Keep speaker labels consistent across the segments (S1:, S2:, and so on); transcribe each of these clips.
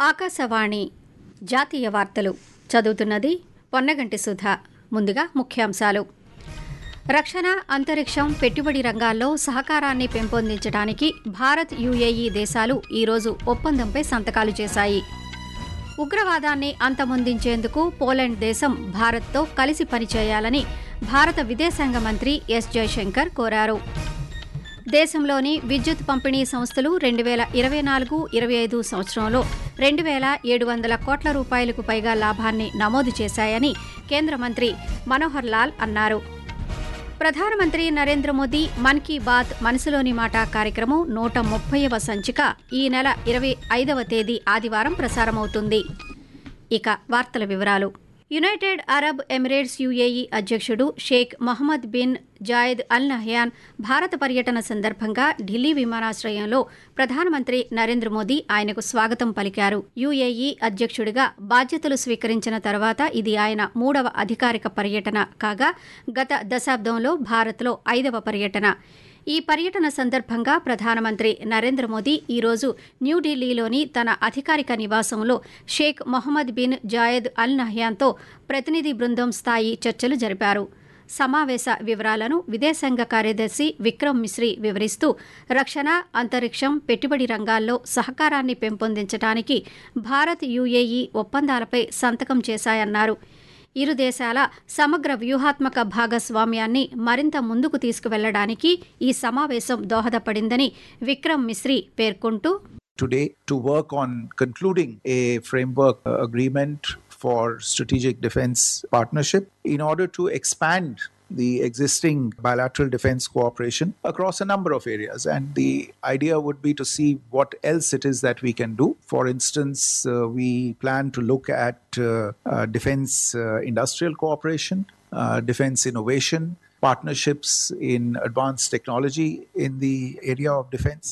S1: ఆకాశవాణి జాతీయ వార్తలు చదువుతున్నది పొన్నగంటి సుధ. ముందుగా ముఖ్యాంశాలు. రక్షణ, అంతరిక్షం, పెట్టుబడి రంగాల్లో సహకారాన్ని పెంపొందించడానికి భారత్, యుఏఈ దేశాలు ఈరోజు ఒప్పందంపై సంతకాలు చేశాయి. ఉగ్రవాదాన్ని అంతమొందించేందుకు పోలాండ్ దేశం భారత్తో కలిసి పనిచేయాలని భారత విదేశాంగ మంత్రి ఎస్ జయశంకర్ కోరారు. దేశంలోని విద్యుత్ పంపిణీ సంస్థలు 2024-25 సంవత్సరంలో 2,700 కోట్ల రూపాయలకు పైగా లాభాన్ని నమోదు చేశాయని కేంద్ర మంత్రి మనోహర్ లాల్ అన్నారు. ప్రధానమంత్రి నరేంద్ర మోదీ మన్ కీ బాత్ మనసులోని మాట కార్యక్రమం 130వ సంచిక ఈ నెల 25వ తేదీ ఆదివారం ప్రసారమవుతుంది. ఇక వార్తల వివరాలు. యునైటెడ్ అరబ్ ఎమిరేట్స్ యుఏఈ అధ్యక్షుడు Sheikh Mohammed bin Zayed Al Nahyan భారత పర్యటన సందర్భంగా ఢిల్లీ విమానాశ్రయంలో ప్రధానమంత్రి నరేంద్ర మోదీ ఆయనకు స్వాగతం పలికారు. యుఏఈ అధ్యక్షుడిగా బాధ్యతలు స్వీకరించిన తర్వాత ఇది ఆయన 3వ అధికారిక పర్యటన కాగా గత దశాబ్దంలో భారత్లో 5వ పర్యటన. ఈ పర్యటన సందర్భంగా ప్రధానమంత్రి నరేంద్ర మోదీ ఈరోజు న్యూఢిల్లీలోని తన అధికారిక నివాసంలో Sheikh Mohammed bin Zayed Al నహ్యాన్తో ప్రతినిధి బృందం స్థాయి చర్చలు జరిపారు. సమావేశ వివరాలను విదేశాంగ కార్యదర్శి విక్రమ్ మిశ్రీ వివరిస్తూ రక్షణ, అంతరిక్షం, పెట్టుబడి రంగాల్లో సహకారాన్ని పెంపొందించడానికి భారత్, యుఏఈ ఒప్పందాలపై సంతకం చేశాయన్నారు. ఇరు దేశాల సమగ్ర వ్యూహాత్మక భాగస్వామ్యాన్ని మరింత ముందుకు తీసుకువెళ్లడానికి ఈ సమావేశం దోహదపడిందని విక్రమ్ మిశ్రీ పేర్కొంటూ,
S2: Today to work on concluding a framework agreement for strategic defense partnership in order to expand the existing bilateral defense cooperation across a number of areas, and the idea would be to see what else it is that we can do. For instance, we plan to look at defense industrial cooperation, defense innovation, partnerships in advanced technology in the area of defense.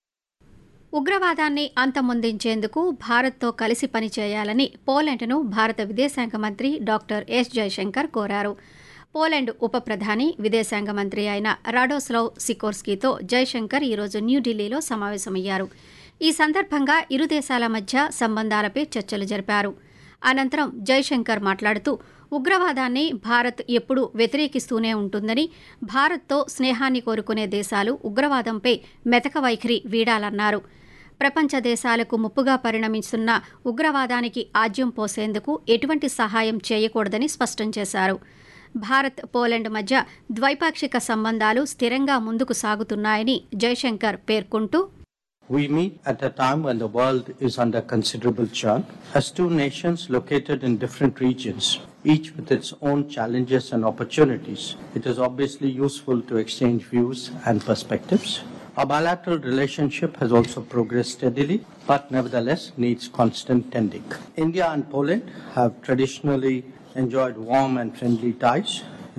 S1: ఉగ్రవాదాన్ని అంతమొందించేందుకు భారత్తో కలిసి పనిచేయాలని పోలాండ్ను భారత విదేశాంగ మంత్రి doctor yes Jayashankar కోరారు. Poland ఉప ప్రధాని, విదేశాంగ మంత్రి అయిన రాడోస్లావ్ సికోర్స్కీతో జయశంకర్ ఈరోజు న్యూఢిల్లీలో సమావేశమయ్యారు. ఈ సందర్భంగా ఇరు దేశాల మధ్య సంబంధాలపై చర్చలు జరిపారు. అనంతరం జయశంకర్ మాట్లాడుతూ ఉగ్రవాదాన్ని భారత్ ఎప్పుడూ వ్యతిరేకిస్తూనే ఉంటుందని, భారత్తో స్నేహాన్ని కోరుకునే దేశాలు ఉగ్రవాదంపై మెతక వైఖరి వీడాలన్నారు. ప్రపంచ దేశాలకు ముప్పుగా పరిణమిస్తున్న ఉగ్రవాదానికి ఆజ్యం పోసేందుకు ఎటువంటి సహాయం చేయకూడదని స్పష్టం చేశారు. భారత్, పోలాండ్ మధ్య ద్వైపాక్షిక సంబంధాలు స్థిరంగా ముందుకు సాగుతున్నాయని జయశంకర్ పేర్కొంటూ,
S3: We meet at a time when the world is under considerable churn. As two nations located in different regions, each with its own challenges and opportunities, it is obviously useful to exchange views and perspectives. Our bilateral relationship has also progressed steadily, but nevertheless needs constant tending. India and Poland have traditionally enjoyed warm and friendly ties. In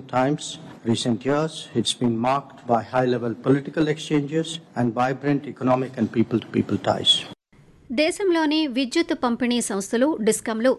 S3: recent years, it's been marked by high-level political exchanges and vibrant economic and people-to-people ties.
S1: దేశంలోని విద్యుత్ పంపిణీ సంస్థలు డిస్కంలు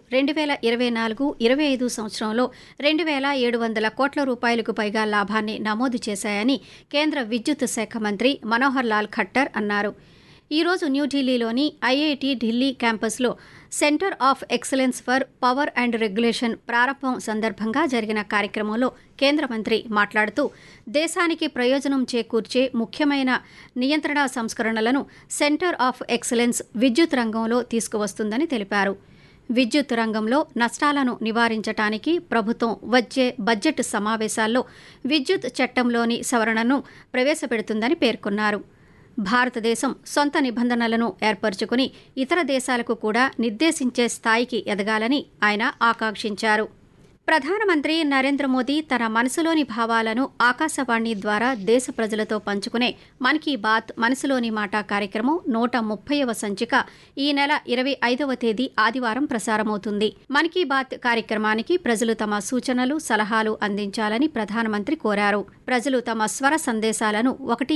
S1: 2024-25 సంవత్సరంలో 2,700 కోట్ల రూపాయలకు పైగా లాభాన్ని నమోదు చేశాయని కేంద్ర విద్యుత్ శాఖ మంత్రి మనోహర్ లాల్ ఖట్టర్ అన్నారు. ఈరోజు న్యూఢిల్లీలోని ఐఐటి ఢిల్లీ క్యాంపస్లో centre of excellence for power and regulation ప్రారంభం సందర్భంగా జరిగిన కార్యక్రమంలో కేంద్ర మంత్రి మాట్లాడుతూ దేశానికి ప్రయోజనం చేకూర్చే ముఖ్యమైన నియంత్రణ సంస్కరణలను సెంటర్ ఆఫ్ ఎక్సలెన్స్ విద్యుత్ రంగంలో తీసుకువస్తుందని తెలిపారు. విద్యుత్ రంగంలో నష్టాలను నివారించడానికి ప్రభుత్వం వచ్చే బడ్జెట్ సమావేశాల్లో విద్యుత్ చట్టంలోని సవరణను ప్రవేశపెడుతుందని పేర్కొన్నారు. భారతదేశం సొంత నిబంధనలను ఏర్పరచుకుని ఇతర దేశాలకు కూడా నిర్దేశించే స్థాయికి ఎదగాలని ఆయన ఆకాంక్షించారు. ప్రధానమంత్రి నరేంద్ర మోదీ తన మనసులోని భావాలను ఆకాశవాణి ద్వారా దేశ ప్రజలతో పంచుకునే మన్ కీ బాత్ మనసులోని మాట కార్యక్రమం 130వ సంచిక ఈ నెల 25వ తేదీ ఆదివారం ప్రసారమవుతుంది. మన్ కీ బాత్ కార్యక్రమానికి ప్రజలు తమ సూచనలు, సలహాలు అందించాలని ప్రధానమంత్రి కోరారు. ప్రజలు తమ స్వర సందేశాలను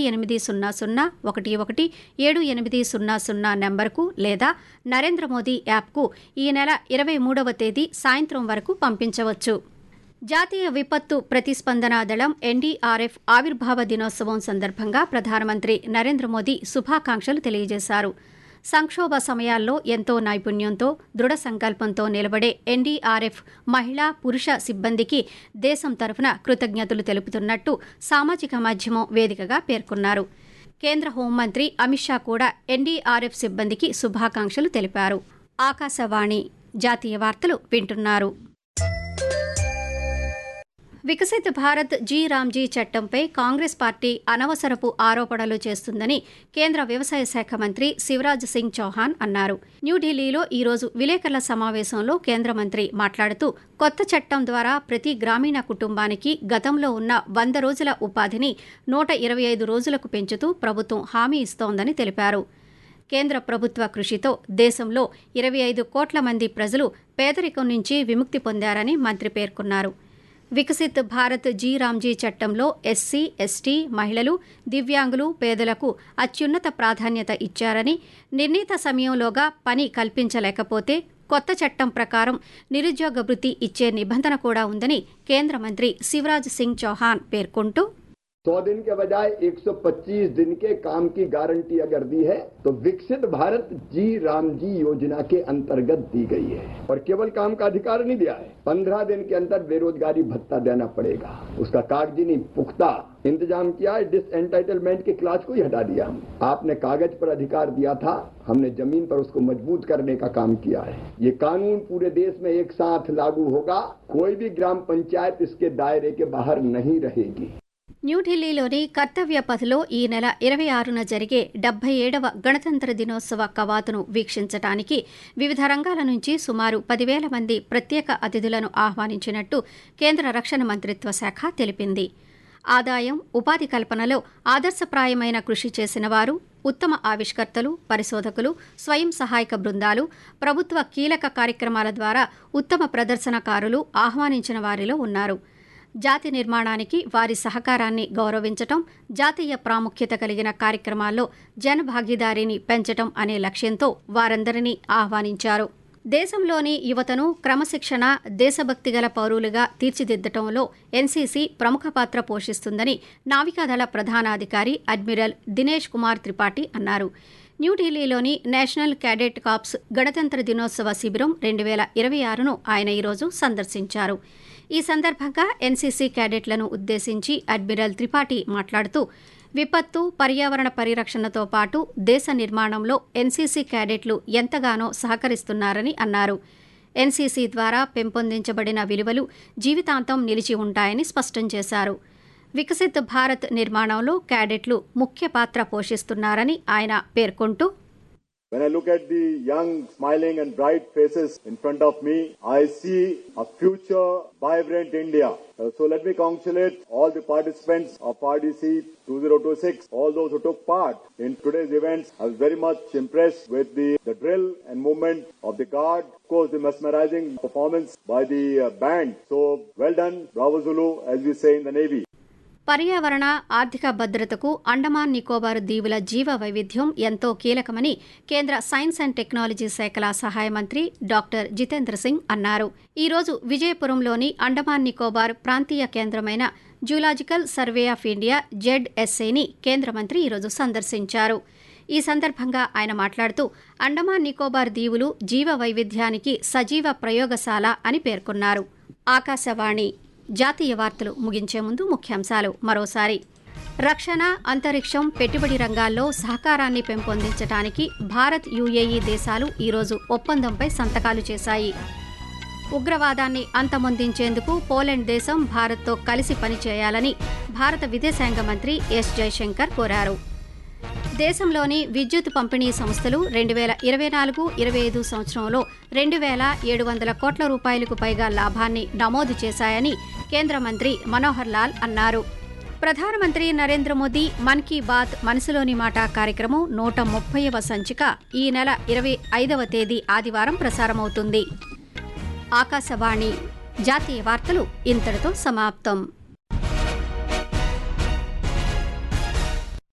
S1: 1800-11-7800 నెంబర్కు లేదా నరేంద్ర మోదీ యాప్కు ఈ నెల 23వ తేదీ సాయంత్రం వరకు పంపించవచ్చు. జాతీయ విపత్తు ప్రతిస్పందనా దళం ఎన్డీఆర్ఎఫ్ ఆవిర్భావ దినోత్సవం సందర్భంగా ప్రధానమంత్రి నరేంద్ర మోదీ శుభాకాంక్షలు తెలియజేశారు. సంక్షోభ సమయాల్లో ఎంతో నైపుణ్యంతో దృఢ సంకల్పంతో నిలబడే ఎన్డీఆర్ఎఫ్ మహిళా పురుష సిబ్బందికి దేశం తరఫున కృతజ్ఞతలు తెలుపుతున్నట్టు సామాజిక మాధ్యమం వేదికగా పేర్కొన్నారు. కేంద్ర హోంమంత్రి అమిత్ షా కూడా ఎన్డీఆర్ఎఫ్ సిబ్బందికి శుభాకాంక్షలు తెలిపారు. ఆకాశవాణి జాతీయ వార్తలు వింటున్నారు. వికసిత్ భారత్ జీ రామ్జీ చట్టంపై కాంగ్రెస్ పార్టీ అనవసరపు ఆరోపణలు చేస్తుందని కేంద్ర వ్యవసాయ శాఖ మంత్రి శివరాజ్ సింగ్ చౌహాన్ అన్నారు. న్యూఢిల్లీలో ఈరోజు విలేకరుల సమావేశంలో కేంద్ర మంత్రి మాట్లాడుతూ కొత్త చట్టం ద్వారా ప్రతి గ్రామీణ కుటుంబానికి గతంలో ఉన్న 100 రోజుల ఉపాధిని 125 రోజులకు పెంచుతూ ప్రభుత్వం హామీ ఇస్తోందని తెలిపారు. కేంద్ర ప్రభుత్వ కృషితో దేశంలో 25 కోట్ల మంది ప్రజలు పేదరికం నుంచి విముక్తి పొందారని మంత్రి పేర్కొన్నారు. వికసిత్ భారత్ జీ రామ్జీ చట్టంలో ఎస్సీ, ఎస్టీ, మహిళలు, దివ్యాంగులు, పేదలకు అత్యున్నత ప్రాధాన్యత ఇచ్చారని, నిర్ణీత సమయంలోగా పని కల్పించలేకపోతే కొత్త చట్టం ప్రకారం నిరుద్యోగ భృతి ఇచ్చే నిబంధన కూడా ఉందని కేంద్ర మంత్రి శివరాజ్ సింగ్ చౌహాన్ పేర్కొంటూ
S4: 100 दिन के बजाय 125 दिन के काम की गारंटी अगर दी है तो विकसित भारत जी राम जी योजना के अंतर्गत दी गई है और केवल काम का अधिकार नहीं दिया है। 15 दिन के अंदर बेरोजगारी भत्ता देना पड़ेगा, उसका कागजी नहीं पुख्ता इंतजाम किया है। डिसएंटाइटलमेंट के क्लास को ही हटा दिया। आपने कागज पर अधिकार दिया था, हमने जमीन पर उसको मजबूत करने का काम किया है। ये कानून पूरे देश में एक साथ लागू होगा, कोई भी ग्राम पंचायत इसके दायरे के बाहर नहीं रहेगी।
S1: న్యూఢిల్లీలోని కర్తవ్య పథ్లో ఈ నెల 26న జరిగే 77వ గణతంత్ర దినోత్సవ కవాతును వీక్షించడానికి వివిధ రంగాల నుంచి సుమారు 10,000 మంది ప్రత్యేక అతిథులను ఆహ్వానించినట్టు కేంద్ర రక్షణ మంత్రిత్వ శాఖ తెలిపింది. ఆదాయం, ఉపాధి కల్పనలో ఆదర్శప్రాయమైన కృషి చేసిన వారు, ఉత్తమ ఆవిష్కర్తలు, పరిశోధకులు, స్వయం సహాయక బృందాలు, ప్రభుత్వ కీలక కార్యక్రమాల ద్వారా ఉత్తమ ప్రదర్శనకారులు ఆహ్వానించిన వారిలో ఉన్నారు. జాతి నిర్మాణానికి వారి సహకారాన్ని గౌరవించటం, జాతీయ ప్రాముఖ్యత కలిగిన కార్యక్రమాల్లో జనభాగీదారీని పెంచటం అనే లక్ష్యంతో వారందరినీ ఆహ్వానించారు. దేశంలోని యువతను క్రమశిక్షణ, దేశభక్తిగల పౌరులుగా తీర్చిదిద్దటంలో ఎన్సీసీ ప్రముఖ పాత్ర పోషిస్తుందని నావికాదళ ప్రధానాధికారి అడ్మిరల్ దినేష్ కుమార్ త్రిపాఠి అన్నారు. న్యూఢిల్లీలోని నేషనల్ క్యాడెట్ కార్ప్స్ గణతంత్ర దినోత్సవ శిబిరం 2026ను ఆయన ఈరోజు సందర్శించారు. ఈ సందర్భంగా ఎన్సీసీ క్యాడెట్లను ఉద్దేశించి అడ్మిరల్ త్రిపాఠి మాట్లాడుతూ విపత్తు, పర్యావరణ పరిరక్షణతో పాటు దేశ నిర్మాణంలో ఎన్సీసీ క్యాడెట్లు ఎంతగానో సహకరిస్తున్నారని అన్నారు. ఎన్సీసీ ద్వారా పెంపొందించబడిన విలువలు జీవితాంతం నిలిచి ఉంటాయని స్పష్టం చేశారు. వికసిత్ భారత్ నిర్మాణంలో క్యాడెట్లు ముఖ్య పాత్ర పోషిస్తున్నారని ఆయన పేర్కొంటూ
S5: When I look at the young, smiling and bright faces in front of me, I see a future vibrant India. So let me congratulate all the participants of RDC 2026, all those who took part in today's events. I was very much impressed with the drill and movement of the guard. Of course, the mesmerizing performance by the band. So well done, Bravo Zulu, as we say in the Navy.
S1: పర్యావరణ, ఆర్థిక భద్రతకు అండమాన్ నికోబార్ దీవుల జీవ వైవిధ్యం ఎంతో కీలకమని కేంద్ర science and technology శాఖల సహాయ మంత్రి డాక్టర్ జితేంద్ర సింగ్ అన్నారు. ఈరోజు విజయపురంలోని అండమాన్ నికోబార్ ప్రాంతీయ కేంద్రమైన జూలాజికల్ సర్వే ఆఫ్ ఇండియా ZSAని కేంద్ర మంత్రి ఈరోజు సందర్శించారు. ఈ సందర్భంగా ఆయన మాట్లాడుతూ అండమాన్ నికోబార్ దీవులు జీవ వైవిధ్యానికి సజీవ ప్రయోగశాల అని పేర్కొన్నారు. ఆకాశవాణి జాతీయ వార్తలు ముగించే ముందు ముఖ్యాంశాలు మరోసారి. రక్షణ, అంతరిక్షం, పెట్టుబడి రంగాల్లో సహకారాన్ని పెంపొందించడానికి భారత్, UAE దేశాలు ఈరోజు ఒప్పందంపై సంతకాలు చేశాయి. ఉగ్రవాదాన్ని అంతమొందించేందుకు పోలాండ్ దేశం భారత్తో కలిసి పనిచేయాలని భారత విదేశాంగ మంత్రి ఎస్ జైశంకర్ కోరారు. దేశంలోని విద్యుత్ పంపిణీ సంస్థలు 2024-25 సంవత్సరంలో 2,700 కోట్ల రూపాయలకు పైగా లాభాన్ని నమోదు చేశాయని కేంద్ర మంత్రి మనోహర్ లాల్ అన్నారు. ప్రధానమంత్రి నరేంద్ర మోదీ మన్ కీ బాత్ మనసులోని మాట కార్యక్రమం 130వ సంచిక ఈ నెల 25వ తేదీ ఆదివారం ప్రసారమవుతుంది. ఆకాశవాణి జాతీయ వార్తలు ఇంతటితో సమాప్తం.